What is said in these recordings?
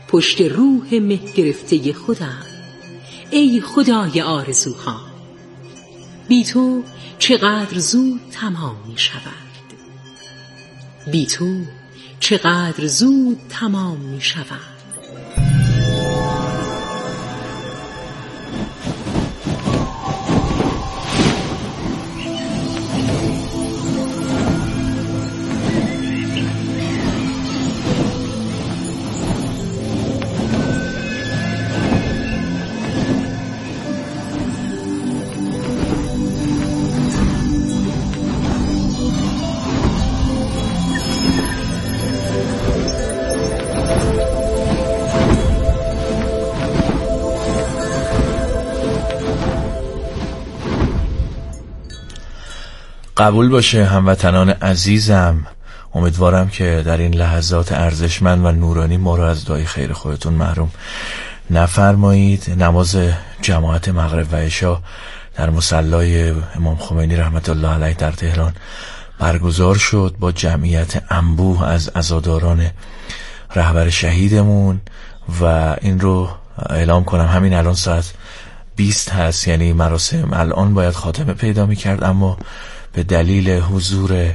پشت روح مه گرفته خودم. ای خدای آرزوها، بی تو چقدر زود تمام می شود، بی تو چقدر زود تمام می شود. قبول باشه هموطنان عزیزم، امیدوارم که در این لحظات ارزشمند و نورانی ما رو از دعای خیر خودتون محروم نفرمایید. نماز جماعت مغرب و عشا در مصلی امام خمینی رحمت الله علیه در تهران برگزار شد با جمعیت انبوه از عزاداران رهبر شهیدمون و این رو اعلام کنم همین الان ساعت 20 هست، یعنی مراسم الان باید خاتمه پیدا می‌کرد، اما به دلیل حضور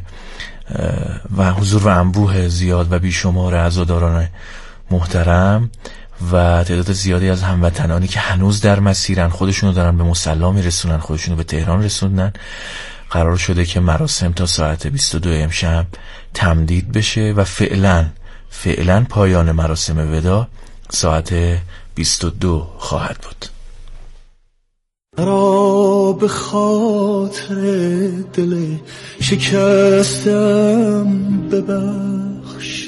و انبوه زیاد و بیشمار عزاداران محترم و تعداد زیادی از هموطنانی که هنوز در مسیرن، خودشونو دارن به مصلی میرسونن، خودشونو به تهران رسوندن، قرار شده که مراسم تا ساعت 22 امشب تمدید بشه و فعلا پایان مراسم ودا ساعت 22 خواهد بود. مرا به خاطر دل شکستم ببخش،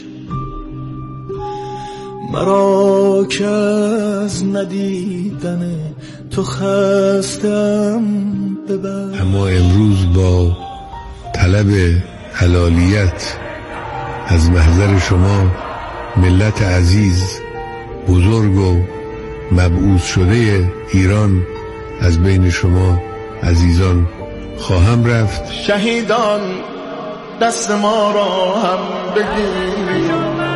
مرا که از ندیدن تو خستم ببخش. اما امروز با طلب حلالیت از محضر شما ملت عزیز، بزرگ و مبعوث شده ایران، از بین شما عزیزان خواهم رفت. شهیدان دست ما را هم بگیر،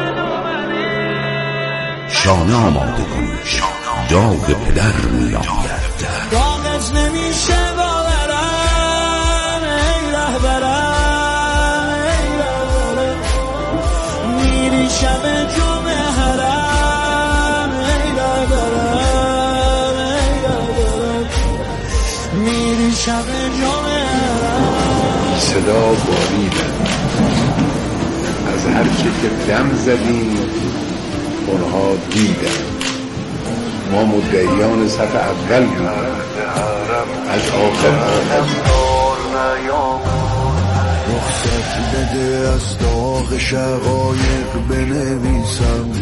شانه آماده کن، داد پدر می آید. کاغذ نمیشه باورم، ای رهبرم، ای رهبرم، میری شب جمعه حرم، ای رهبرم، ای رهبرم، میری شب جمعه حرم. صدا باریدن از هر چه که دم زدیم، اونها دیدن. ما مدعیان صف اول بودیم، از آخر رخصت بده از داغ شقایق بنویسم،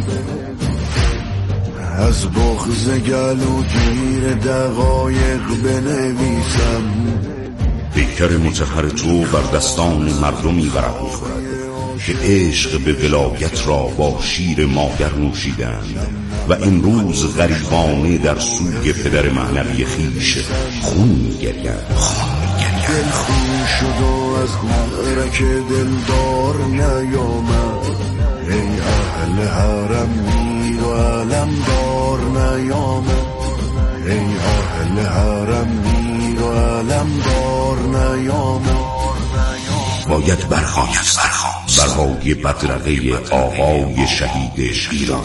از بغض گلوگیر دقایق بنویسم. پیکر متحر تو بر دستان مردمی برق می‌خورد که عشق به ولایت را با شیر مادر نوشیدند و امروز غریبانه در سوی پدر معنوی خیش خون می‌گریند. دل خون شد و از مغرک دلدار نیامد، ای اهل حرم میر و علمدار نیامد، ای اهل حرم میر و علمدار نیامد. باید برخاست برهای بدرقه آقای شهید ایران.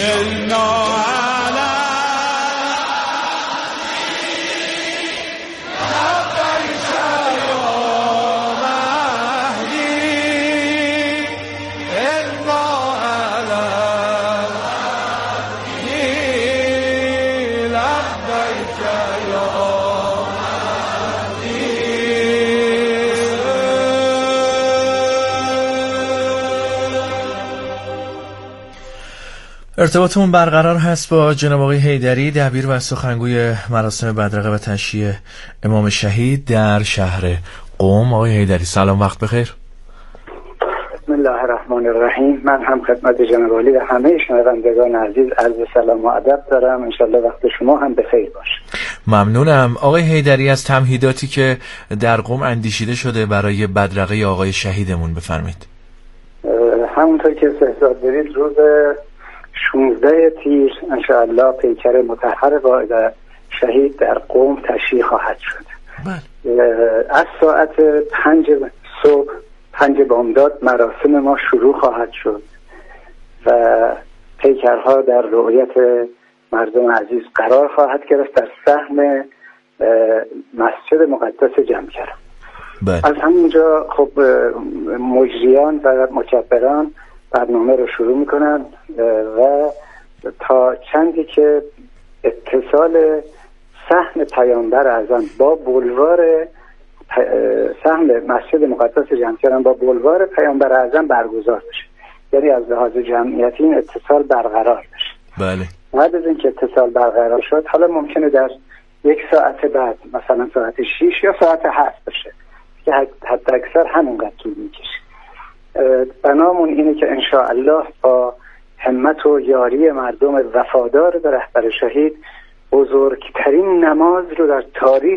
ارتباطمون برقرار هست با جناب آقای حیدری، دبیر و سخنگوی مراسم بدرقه و تشییع امام شهید در شهر قم. آقای حیدری سلام، وقت بخیر. بسم الله الرحمن الرحیم. من هم خدمت جناب عالی و همه شنوندگان عزیز عرض سلام و ادب دارم. انشالله وقت شما هم بخیر باشه. ممنونم. آقای حیدری، از تمهیداتی که در قم اندیشیده شده برای بدرقه آقای شهیدمون بفرمایید. همونطور که استحضار دارید، روز 16 تیر انشاءالله پیکر مطهر قائد شهید در قم تشییع خواهد شد. از ساعت 5 صبح 5 بامداد مراسم ما شروع خواهد شد و پیکرها در رؤیت مردم عزیز قرار خواهد گرفت در صحن مسجد مقدس جمکران. از همونجا خب مجریان و مکبران برنامه رو شروع میکنن و تا چندی که اتصال صحن پیامبر اعظم با بولوار صحن مسجد مقدس جمکران با بولوار پیامبر اعظم برگزار بشه، یعنی از لحاظ جمعیتی این اتصال برقرار بشه. بله. بعد از اینکه اتصال برقرار شد حالا ممکنه در 1 ساعت بعد مثلا ساعت 6 یا ساعت 7 بشه که حتی اکثر همونقدر طول میکشه. بنامون اینه که انشاءالله با همت و یاری مردم وفادار به رهبر شهید بزرگترین نماز رو در تاریخ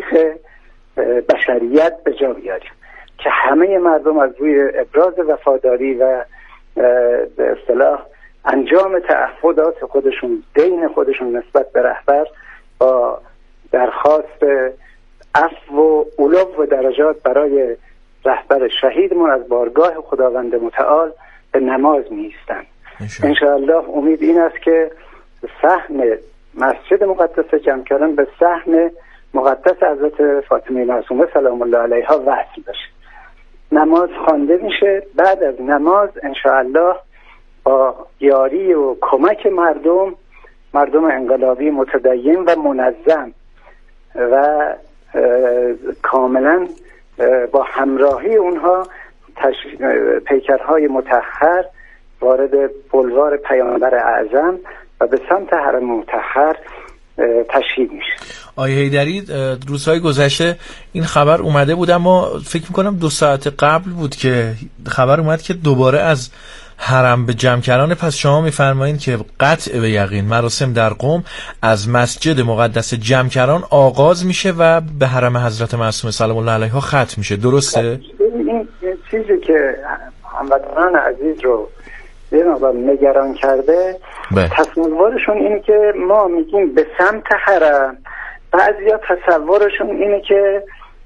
بشریت به جا بیاریم که همه مردم از روی ابراز وفاداری و به اصطلاح انجام تعهدات خودشون، دین خودشون نسبت به رهبر، با درخواست عفو و علو و درجات برای رهبر شهیدمون از بارگاه خداوند متعال به نماز می‌ایستند. انشاءالله امید این است که صحن مسجد مقدس جمکران به صحن مقدس حضرت فاطمه معصومه سلام الله علیها وصل بشه. نماز خوانده میشه، بعد از نماز انشاءالله با یاری و کمک مردم انقلابی متدین و منظم و کاملا با همراهی اونها پیکرهای مطهر وارد بولوار پیامبر اعظم و به سمت حرم مطهر تشییع میشه. آیه حیدری روزهای گذشته این خبر اومده بود، اما فکر میکنم 2 ساعت قبل بود که خبر اومد که دوباره از حرم به جمکران. پس شما میفرمایید که قطع به یقین مراسم در قم از مسجد مقدس جمکران آغاز میشه و به حرم حضرت معصومه سلام الله علیها ختم میشه، درسته؟ این چیزی که هموطنان عزیز رو یه مقدار نگران کرده، تصورشون اینه که ما میگیم به سمت حرم، بعضیا تصورشون اینه که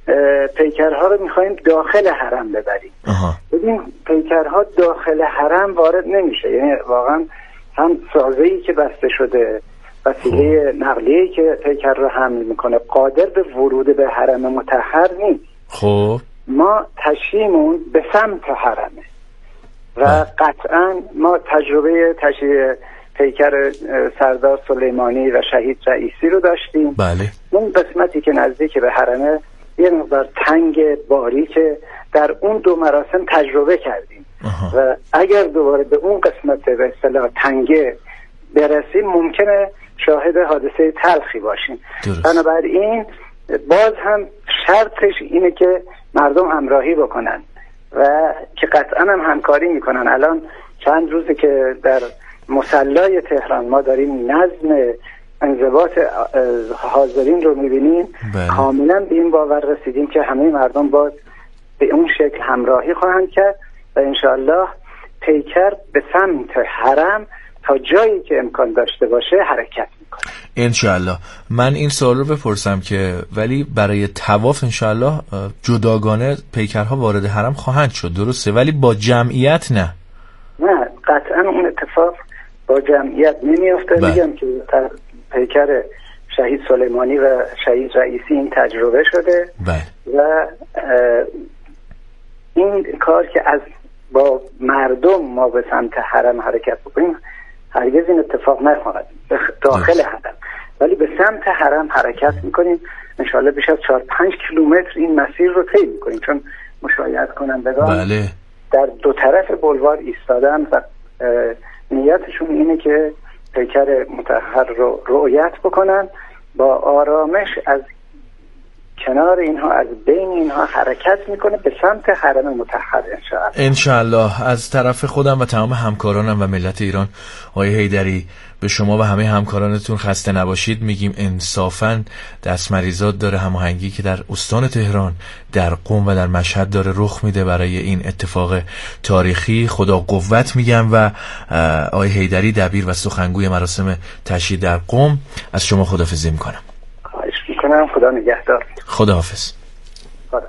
پیکرها رو میخوایم داخل حرم ببریم. ببین پیکرها داخل حرم وارد نمیشه، یعنی واقعا هم سازه‌ای که بسته شده، وسیله نقلیه‌ای که پیکر رو حمل میکنه قادر به ورود به حرم مطهر نیست. خب ما تشییعمون به سمت حرمه و قطعا ما تجربه تشییع پیکر سردار سلیمانی و شهید رئیسی رو داشتیم. بله. اون قسمتی که نزدیک به حرمه یه مقدار تنگ باریک در اون 2 مراسم تجربه کردیم و اگر دوباره به اون قسمت به اصطلاح تنگه برسیم ممکنه شاهد حادثه تلخی باشیم. بنابراین باز هم شرطش اینه که مردم همراهی بکنن و که قطعا هم همکاری میکنن. الان چند روزه که در مصلای تهران ما داریم نظم انضباط حاضرین رو میبینیم. کاملا به این باور رسیدیم که همه مردم باز به اون شکل همراهی خواهند کرد و انشاءالله پیکر به سمت حرم تا جایی که امکان داشته باشه حرکت میکنه انشاءالله. من این سوال رو بپرسم که ولی برای طواف انشاءالله جداگانه پیکرها وارد حرم خواهند شد، درسته؟ ولی با جمعیت نه قطعا اون اتفاق با جمعیت نمیافته. میگم که پیکر شهید سلیمانی و شهید رئیسی این تجربه شده و این کار که از با مردم ما به سمت حرم حرکت بکنیم هرگز این اتفاق نخواهد داخل حرم، ولی به سمت حرم حرکت میکنیم. انشاءالله بیش از 4-5 کیلومتر این مسیر رو طی میکنیم، چون مشایعت کنندگان در 2 طرف بولوار ایستادن و نیتشون اینه که پیکر مطهر رو رؤیت بکنن با آرامش از کنار اینها، از بین اینها حرکت میکنه به سمت حرم مطهر انشاءالله. از طرف خودم و تمام همکارانم و ملت ایران آقای حیدری به شما و همه همکارانتون خسته نباشید میگیم. انصافاً دستمریزات داره هماهنگی که در استان تهران، در قم و در مشهد داره رخ میده برای این اتفاق تاریخی. خدا قوت میگم و آقای حیدری دبیر و سخنگوی مراسم تشییع در قم از شما خداحافظی میکنم. خواهش میکنم. خدا نگهدار. خداحافظ. خدا.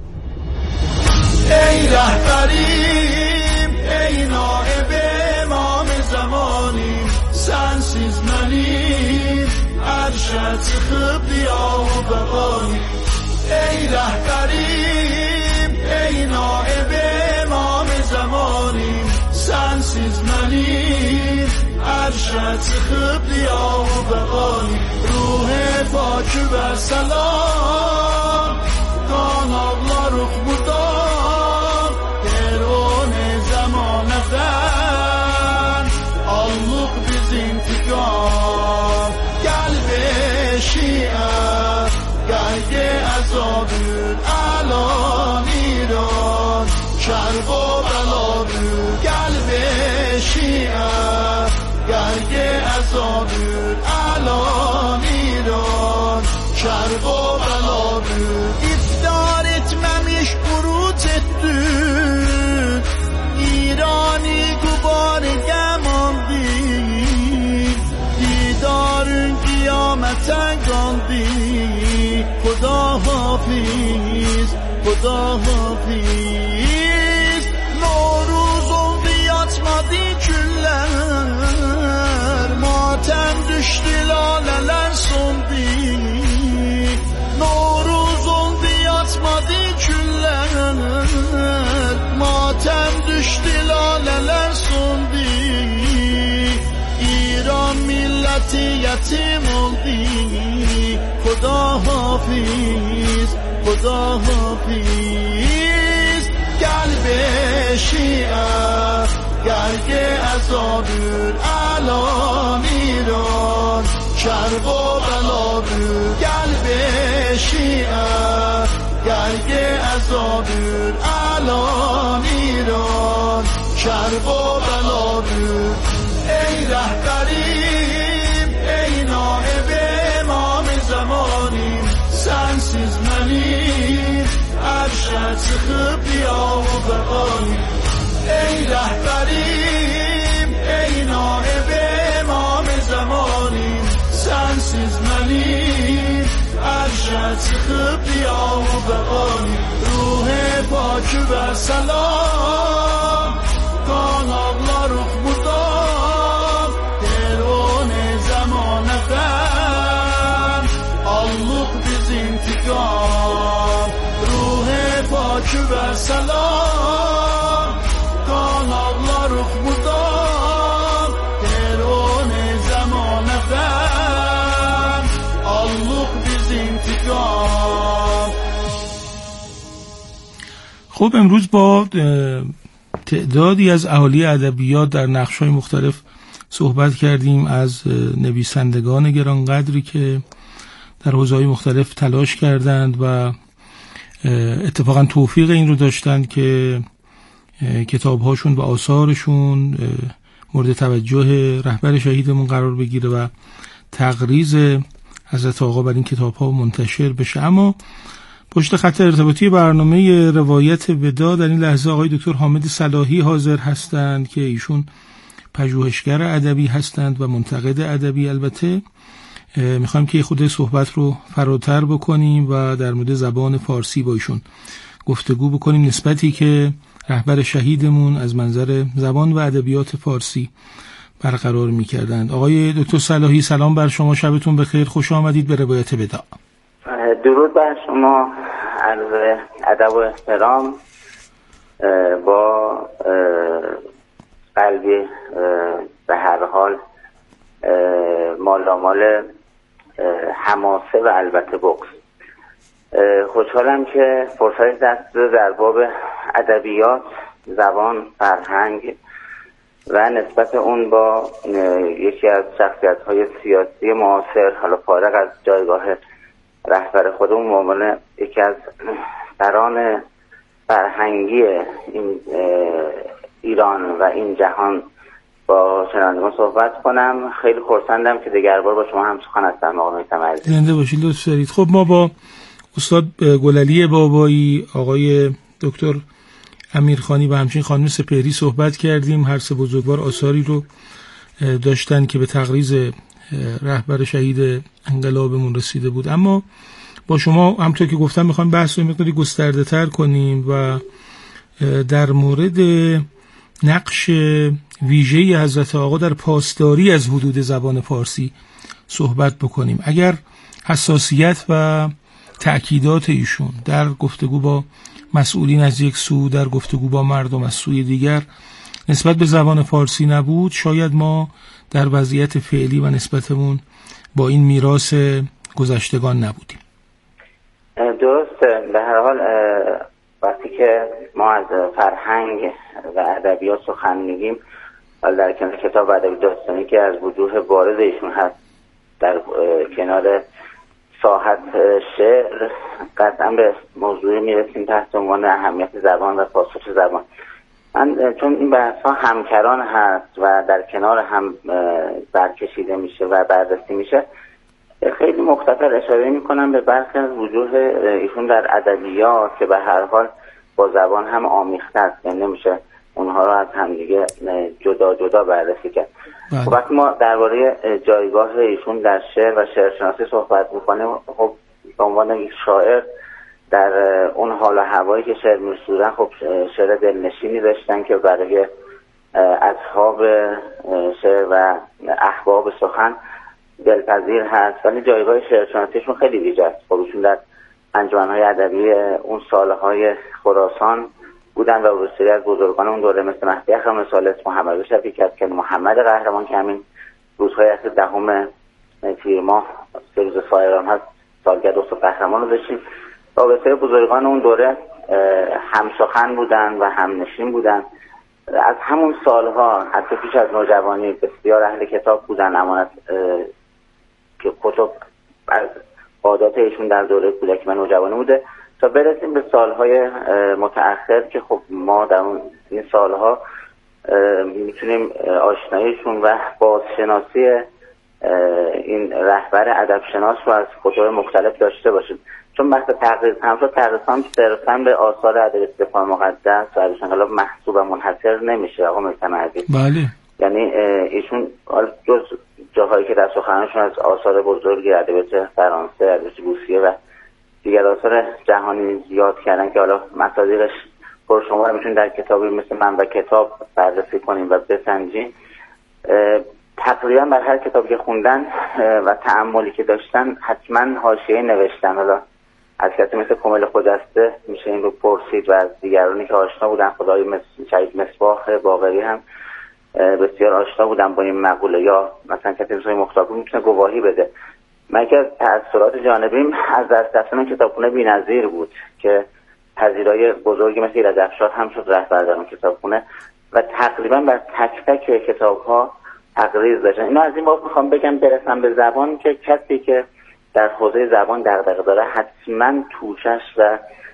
ای رهبریم، ای نائب امام زمانی، sensiz منی ارشد خبیا و بقانی. ای رهبریم، ای نائب امام زمانی، sensiz منی ارشد خبیا و بقانی. روح پاک و سلام کان الله رخ بودان درون زمان فن alluk biz intikam قلب شیعه گرگ عذابون الان ایران شرق و بلابون قلب شیعه گرگ عذابون الان ایران şerb o beladır İftar etmemiş burut ettin İrani gubar gemandı Didarın kıyamete kaldı Khuda hafiz, Khuda hafiz Noruz oldu yatmadı küller Matem düştü laleler sondu Noruz oldu yatmadı küller Matem düştü laleler sondu İran milleti yetim oldu Khuda hafiz, Khuda hafiz Kalbe şia Gerge azabur alan İran Şerb o belabur Kalbe şia Gerge azabur alan İran Şerb o belabur Ey rehberim Ey naib imam zamanim Sensiz menim Erşed sıkıp yav beqanim Ey rehberim Ey naib imam zamanim Sensiz menim Erşed sıkıp yav beqanim Ruh pak ve selam Kanallar mudan Derun zaman efem Alluk biz intikam Ruh pak ve selam Kanallar mudan Derun zaman efem Alluk biz intikam. خب امروز با تعدادی از اهالی ادبیات در نقش‌های مختلف صحبت کردیم از نویسندگان گرانقدری که در حوزه‌های مختلف تلاش کردند و اتفاقا توفیق این رو داشتند که کتاب‌هاشون و آثارشون مورد توجه رهبر شهیدمون قرار بگیره و تقریض حضرت آقا بر این کتاب‌ها منتشر بشه. اما پشت خط ارتباطی برنامه روایت وداع در این لحظه آقای دکتر حامد صلاحی حاضر هستند که ایشون پژوهشگر ادبی هستند و منتقد ادبی. البته میخوایم که خود صحبت رو فراتر بکنیم و در مورد زبان فارسی با ایشون گفتگو بکنیم، نسبتی که رهبر شهیدمون از منظر زبان و ادبیات فارسی برقرار میکردند. آقای دکتر صلاحی سلام بر شما، شبتون بخیر، خوش آمدید به روایت وداع. درود بر شما، عرض ادب و احترام، با قلبی به هر حال مالامال حماسه و البته بغض. خوشحالم که فرصت دست در باب ادبیات، زبان، فرهنگ و نسبت اون با یکی از شخصیت‌های سیاسی معاصر، حالا فارغ از جایگاه رهبر خودمون به عنوان یکی از سران فرهنگی این ایران و این جهان با شنوندگان صحبت کنم. خیلی خرسندم که دیگر بار با شما هم سخن هستم. آقای تمرزی زنده باشید، لطف دارید. خب ما با استاد گلعلی بابایی، آقای دکتر امیرخانی و همچنین خانم سپهری صحبت کردیم. هر سه بزرگوار آثاری رو داشتن که به تقریض رهبر شهید انقلابمون رسیده بود. اما با شما همونطور که گفتم میخوایم بحث رو مقداری گسترده تر کنیم و در مورد نقش ویژه‌ای حضرت آقا در پاسداری از حدود زبان فارسی صحبت بکنیم. اگر حساسیت و تأکیدات ایشون در گفتگو با مسئولین از یک سو، در گفتگو با مردم از سوی دیگر نسبت به زبان فارسی نبود، شاید ما در وضعیت فعلی و نسبتمون با این میراث گذشتگان نبودیم. درسته. به هر حال وقتی که ما از فرهنگ و ادبیات سخن میگیم، در کنار کتاب ادبی داستانی که از وجوه بارز ایشون هست، در کنار ساحت شعر، قطعا به موضوعی میرسیم تحت عنوان اهمیت زبان و پاسخ زبان. من چون این بحث ها همکران هست و در کنار هم برکشیده میشه و بررسی میشه، خیلی مختصر اشاره میکنم به برخی از وجوه ایشون در ادبیات که به هر حال با زبان هم آمیخته است، یعنی نمیشه اونها رو از همدیگه جدا جدا بررسی کرد. وقتی ما درباره جایگاه ایشون در شعر و شعرشناسی صحبت میکنیم، خب به عنوان یک شاعر در اون حال و هوایی که شعر می‌سرودن، خب شعر دلنشینی داشتن که برای اصحاب شعر و احباب سخن دلپذیر هست، ولی جایگاه شعرشناسیشون خیلی ویژه است. خب ایشون در انجمن‌های ادبی اون سالهای خراسان بودن و بسیاری از بزرگان اون دوره مثل مهدی اخرام ثالث، محمد شفیع که محمد قهرمان که همین روزهای اخیر 10 تیر ماه سه روز فایران هست سالگرد اصول قهرمان رو داشتیم و بسیاری بزرگان اون دوره هم سخن بودن و هم نشین بودن. از همون سالها حتی پیش از نوجوانی بسیار اهل کتاب بودن، امانت که کتب از عادات ایشون در دوره کودکی و نوجوانی بوده، تا برسیم به سالهای متأخر که خب ما در این سالها میتونیم آشناییشون و بازشناسی این رهبر ادب شناس رو از کتب مختلف داشته باشیم. چون بحث تقریض هم شد، تقریض هم صرفاً به آثار ادب استفاده مقدس و ادب انقلاب محسوب و منحصر نمیشه. آقا مستمعی بله، یعنی ایشون جز جاهایی که در سخنانشون از آثار بزرگ ادبیات فرانسه، ادبیات روسیه و دیگر آثار جهانی زیاد کردن که حالا مصادیقش پرشمار میتونید در کتابی مثل من و کتاب بررسی کنیم و بسنجیم. تقریبا بر هر کتابی که خوندن و تأملی که داشتن حتما حاشیه نوشتن. حالا از کسی مثل کامل خجسته میشه این رو پرسید و از دیگرانی که آشنا بودن، خدای شهید مصباح باقری هم بسیار آشنا بودن با این مقوله، یا مثلا کسی مثل مختارپور میتونه گواهی بده. من که از تأثیرات جانبیم از دست رفتن کتابخونه بی‌نظیر بود که پذیرای بزرگی مثل ایرج افشار هم شد رهبر در اون کتابخونه و تقریبا بر تک تک کتاب‌ها تقریض داشتن. اینو از این باب میخوام بگم برسم به زبان که کسی که در حوزه زبان دغدغه داره حتما توشش و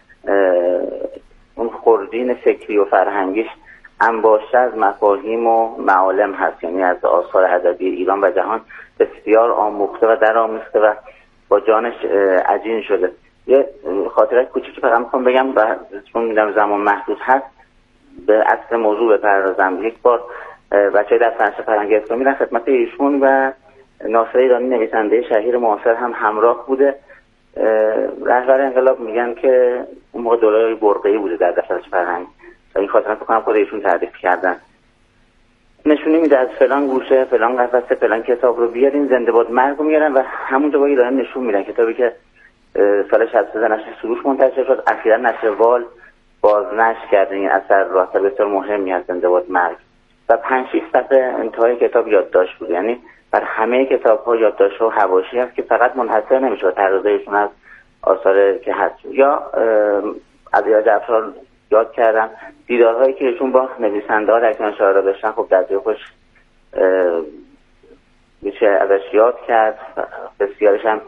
اون خوردین فکری و فرهنگیش انباشته از مفاهیم و معالم هست، یعنی از آثار ادبی ایران و جهان بسیار آموخته و درآمیخته و با جانش عجین شده. یه خاطره کوچیکی فقط میخوام بگم و چون میدم زمان محدود هست به اصل موضوع بپردازم. یک بار بچه‌های در فنش فرهنگ اسلامی میرن خدمت ایشون و ناصر ایرانی نویسنده شهیر معاصر هم همراه بوده. رهبر انقلاب میگن که اون موقع دوره برقه‌ای بوده در دفتر فرهنگ و این خاطره فکر کنم خود ایشون تعریف کردن. نشونی میده از فلان گوشه فلان قفسه فلان کتاب رو بیارین، زنده باد مرگ رو میارن و همونجا با ایران نشون میدن. کتابی که سال 63 نشر سروش منتشر شد، اخیراً نشر وال بازنشر کرده این اثر رو، اثر بسیار مهمی از زنده باد مرگ و 5-6 صفحه انتهای کتاب یادداشت بود. یعنی بر همه کتاب‌ها یادداشت‌ها و حواشی هست که فقط منحصر نمیشه تقریضایشون از آثار که هست. یا از ایرج افشار یاد کردم دیدارهایی که ایشون با نویسنده‌ها در کنار شاعرها داشتن، خب در جوابش میشه ازش یاد کرد. بسیارش هم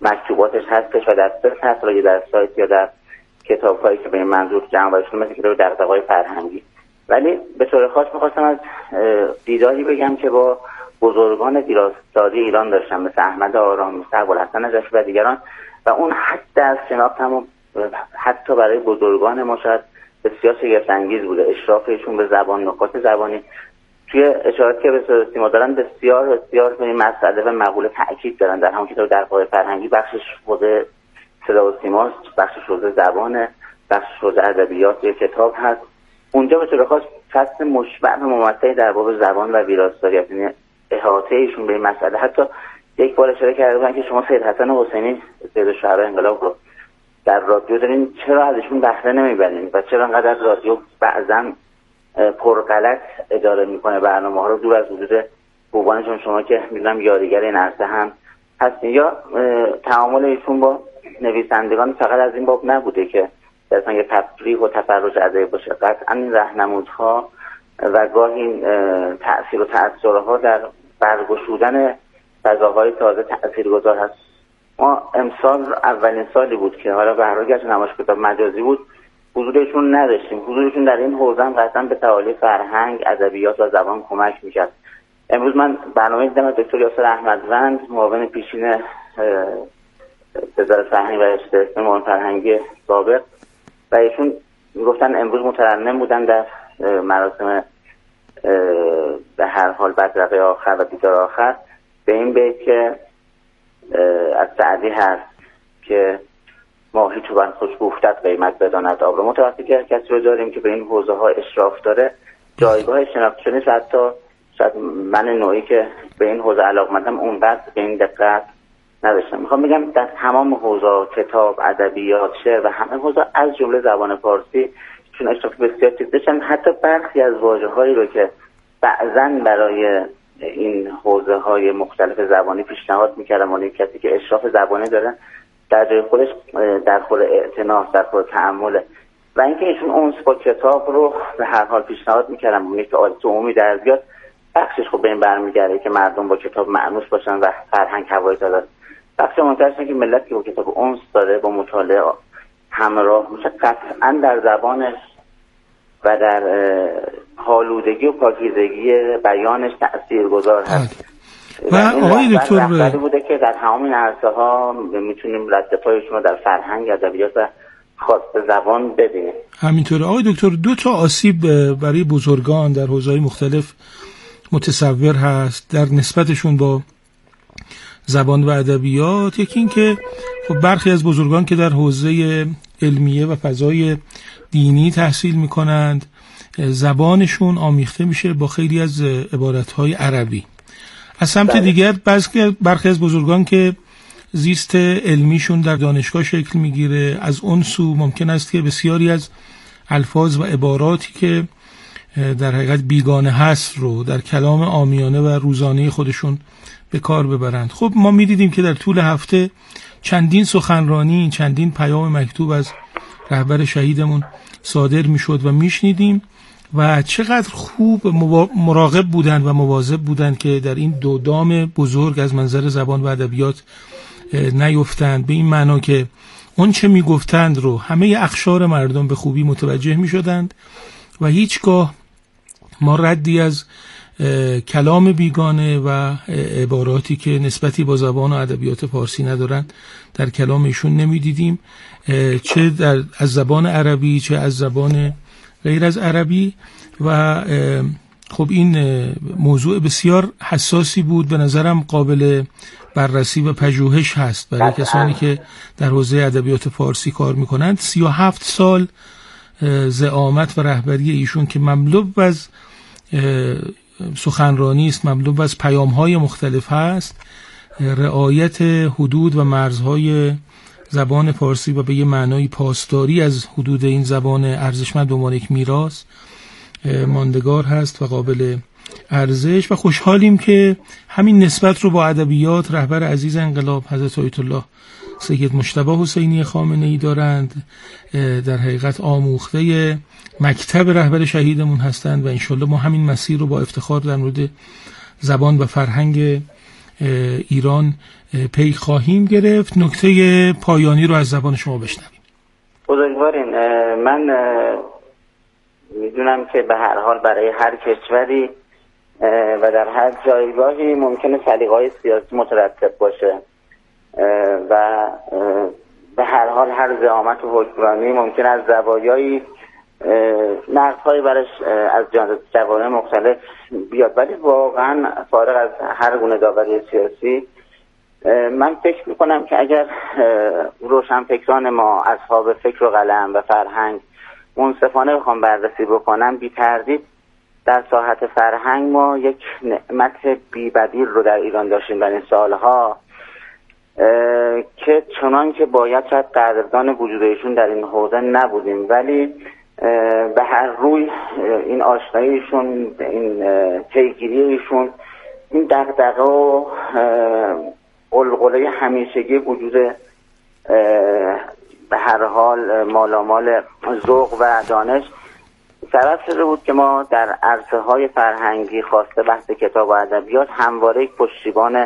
مکتوباتش هستش و دسترس هست، یا در سایت یا در کتاب‌هایی که به این منظور جمع شده، مثل کتاب دغدغه‌های فرهنگی. ولی به طور خاص می‌خواستم از دیداری بگم که با بزرگان دیراستاری ایران داشتم، مثل احمد آرام، مثل ابوالحسن نجفی و دیگران، و اون حد از شناختم حتی برای بزرگان ما شاید بسیار شگفت‌انگیز بوده. اشرافشون به زبان، نکات زبانی، توی اشاراتی که به صورت سیما دارن بسیار بسیار به این مسئله و مقوله تاکید دارن. در همون کتاب دغدغه‌های فرهنگی بخشش حوزه صدا و سیماست، بخشش حوزه زبانه، بخشش حوزه ادبیات یک کتاب هست. اونجا به طور خاص فصل مشبع و ممتعی در باب زبان و ویراستاری، یعنی احاطه ایشون به این مسئله. حتی یک بار اشاره کرده بودن که شما سید حسن حسینی، سید شهرهای انقلاب رو در رادیو دارین، چرا ازشون بهره نمیبرین و چرا انقدر رادیو بعضا پرغلط اداره میکنه برنامه ها رو، دور از حدود خوبانشون شما که میدونم یادگار این عرصه هم هستین. یا تعامل ایشون با نویسندگان فقط از این باب نبوده که مثلا یه تفریح و تفرج ادبی باشه، قطعا این راهنمودها و گاهی تأثیر و تأثیرها در برگشودن فضاهای تازه تأثیرگذار هست. ما امسال اولین سالی بود که حالا به هر حال گرچه نمایش کتاب مجازی بود حضورشون نداشتیم. حضورشون در این حوزه هم قطعا به تعالی فرهنگ، ادبیات و زبان کمک میکرد. امروز من برنامه دیدم از دکتر یاسر احمدوند، معاون پیشین وزارت فرهنگ و ارشاد معاون فرهنگی سابق، و ایشون گفتن امروز مترنم بودن در مراسم به هر حال بدرقه آخر و دیدار آخر به این بیت که از سعدی هست که ماهی چو بر خوش گفتت قیمت بداند آب رو. متوقع که کسی رو داریم که به این حوزه ها اشراف داره، جایگاه شناخته شده نیست. حتی شاید من نوعی که به این حوزه علاقمندم اونقدر به این دقت نداشتم. میخوام بگم در تمام حوزه، کتاب، ادبیات، شعر و همه حوزه از جمله زبان فارسی چون اشراف بسیار چیز داشتن. حتی برخی از واژه‌هایی رو که بعضاً برای این حوزه های مختلف زبانی پیشنهاد میکردم، اون کسی که اشراف زبانی داره در جای خودش در خور اعتناع، در خور تأمل، و اینکه ایشون اونس با کتاب رو به هر حال پیشنهاد میکردم، اونی که عادت عمومی در بیاد، بخشش خب به این برمیگرده که مردم با کتاب مأنوس باشن و فرهنگ هوایی داره. بخش منتظر که ملت که با کتاب اونس داره، با مطالعه همراه میشه، قطعا در زبانش و در حالودگی و پاکیزگی بیانش تأثیرگذار هست. و آقای دکتر رهبری بوده که در تمام این عرصه ها میتونیم رد پایشون رو در فرهنگ، ادبیات و خاص زبان ببینیم. همینطوره. آقای دکتر، دو تا آسیب برای بزرگان در حوزه‌های مختلف متصور هست در نسبتشون با زبان و ادبیات. یکی این که خب برخی از بزرگان که در حوزه علمیه و فضای دینی تحصیل میکنند، زبانشون آمیخته میشه با خیلی از عبارتهای عربی. از سمت دیگر برخی از بزرگان که زیست علمیشون در دانشگاه شکل میگیره، از اون سو ممکن است که بسیاری از الفاظ و عباراتی که در حقیقت بیگانه هست رو در کلام عامیانه و روزانه خودشون به کار ببرند. خب ما میدیدیم که در طول هفته چندین سخنرانی، چندین پیام مکتوب از رهبر شهیدمون صادر میشد و میشنیدیم و چقدر خوب مراقب بودند و مواظب بودند که در این دو دام بزرگ از منظر زبان و ادبیات نیفتند، به این معنا که اون چه میگفتند رو همه اقشار مردم به خوبی متوجه میشدند و هیچگاه ما ردی از کلام بیگانه و عباراتی که نسبتی با زبان و ادبیات فارسی ندارند در کلام ایشون نمیدیدیم، چه از زبان عربی چه از زبان غیر از عربی. و خب این موضوع بسیار حساسی بود، به نظرم قابل بررسی و پژوهش هست برای کسانی که در حوزه ادبیات فارسی کار میکنند. 37 سال زعامت و رهبری ایشون که مملو از سخنرانی است، مملو از پیام‌های مختلف هست، رعایت حدود و مرزهای زبان فارسی و به یه معنای پاسداری از حدود این زبان ارزشمند به عنوان یک میراث ماندگار هست و قابل ارزش. و خوشحالیم که همین نسبت رو با ادبیات رهبر عزیز انقلاب حضرت آیت الله سید مجتبی حسینی خامنه‌ای دارند، در حقیقت آموخته مکتب رهبر شهیدمون هستند و انشالله ما همین مسیر رو با افتخار در مورد زبان و فرهنگ ایران پی خواهیم گرفت. نکته پایانی رو از زبان شما بشنویم. بزرگوارین، من میدونم که به هر حال برای هر کشوری و در هر جایگاهی ممکنه سلیقه‌های سیاسی مترتب باشه و به هر حال هر زعامت و حکمرانی ممکن از زوایای نقدهای برش از جوانب مختلف بیاد، ولی واقعا فارغ از هر گونه داوری سیاسی من فکر میکنم که اگر روشنفکران ما اصحاب فکر و قلم و فرهنگ منصفانه بخوام بررسی بکنم، بی تردید در ساحت فرهنگ ما یک نعمت بی‌بدیل رو در ایران داشتیم در این سالها که چنان که باید شاید قدردان وجود ایشون در این حوزه نبودیم، ولی به هر روی این آشناییشون، این پیگیری ایشون، این دغدغه و قلقله همیشگی وجود به هر حال مالامال ذوق و دانش سبب شده بود که ما در عرصه های فرهنگی خواسته بحث کتاب و ادبیات همواره یک پشتیبان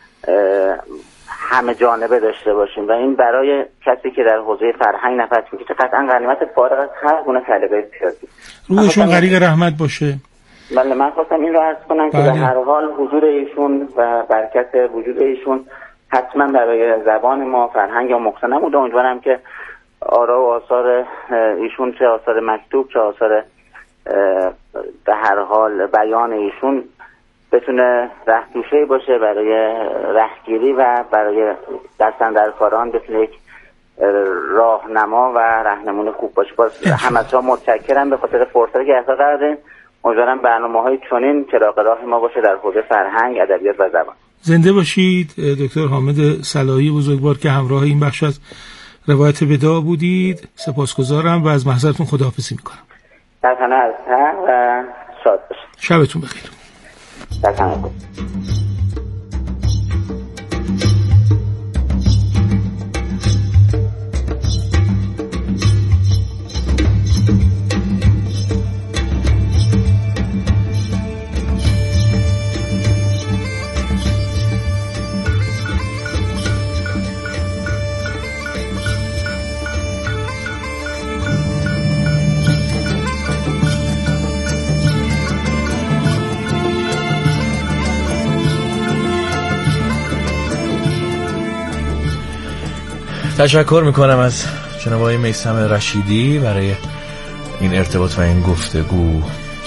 همه جانبه داشته باشیم و این برای کسی که در حوزه فرهنگ نفس میکشه قطعا غنیمت فارغ از هر گونه سلیقه سیاسی. روحشون غریق رحمت باشه. بله، من خواستم این رو عرض کنم که به هر حال حضور ایشون و برکت وجود ایشون حتما برای زبان ما، فرهنگ ما مقتنم بود. امیدوارم که آرا و آثار ایشون، چه آثار مکتوب چه آثار به هر حال بیان ایشون، بتونه رهجوشی باشه برای رهگیری و برای دستاندرکاران بتونه یک راهنما و راهنمون خوب باشه. باز همتون متشکرم به خاطر فرصتی که احساس کردین. امیدوارم برنامه‌های چنین چراغ راه ما باشه در حوزه فرهنگ، ادبیات و زبان. زنده باشید دکتر حامد صلاحی بزرگوار که همراه این بخش از روایت وداع بودید. سپاسگزارم و از محضرتون خداحافظی میکنم. در تنه از و شاد باشید. شبتون بخیر. در تنه. تشکر میکنم از جناب آقای میثم رشیدی برای این ارتباط و این گفتگو.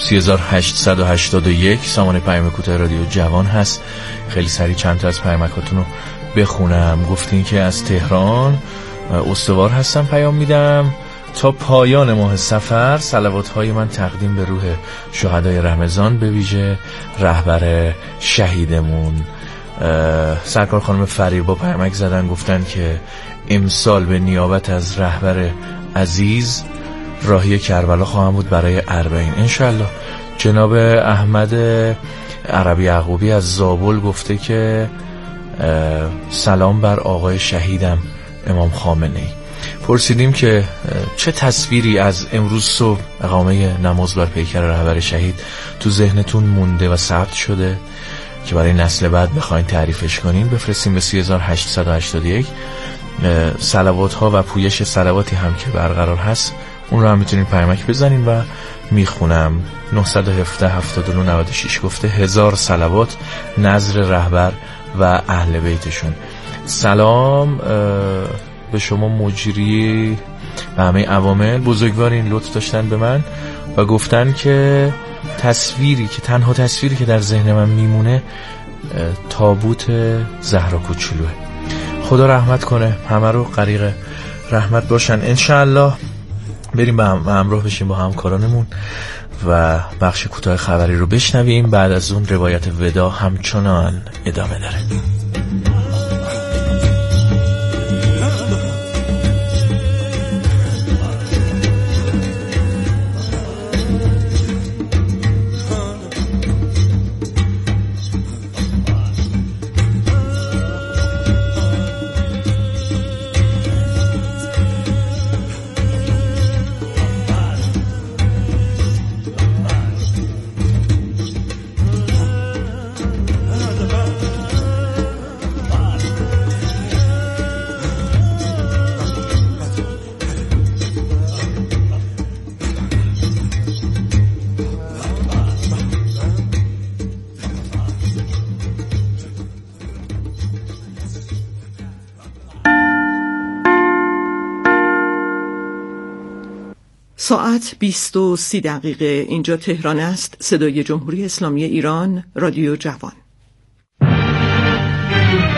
3881 سامانه پیام کوتاه رادیو جوان هست. خیلی سریع چند تا از پیامکاتون رو بخونم. گفتین که از تهران استوار هستم، پیام میدم تا پایان ماه صفر صلوات‌های من تقدیم به روح شهدای رمضان، به ویژه رهبر شهیدمون سرکار خانم فریبا پیامک زدن، گفتن که امسال به نیابت از رهبر عزیز راهی کربلا خواهم بود برای اربعین انشالله. جناب احمد عربی یعقوبی از زابل گفته که سلام بر آقای شهیدم امام خامنه‌ای. پرسیدیم که چه تصویری از امروز صبح اقامه نماز بر پیکر رهبر شهید تو ذهنتون مونده و ثبت شده که برای نسل بعد بخواین تعریفش کنین. بفرستیم به 3881. صلوات ها و پویش صلواتی هم که برقرار هست اون رو هم میتونین پیامک بزنین و میخونم. 917 79 96 گفته 1000 صلوات نظر رهبر و اهل بیتشون. سلام به شما مجری و همه عوامل. بزرگوارین لطف داشتن به من و گفتن که تنها تصویری که در ذهن من میمونه تابوت زهرا کوچولوه. خدا رحمت کنه، همه رو غریق رحمت باشن انشاءالله. بریم با همراه بشیم با همکارانمون و بخش کوتاه خبری رو بشنویم. بعد از اون روایت وداع همچنان ادامه داره. ساعت 20:30 اینجا تهران است. صدای جمهوری اسلامی ایران، رادیو جوان.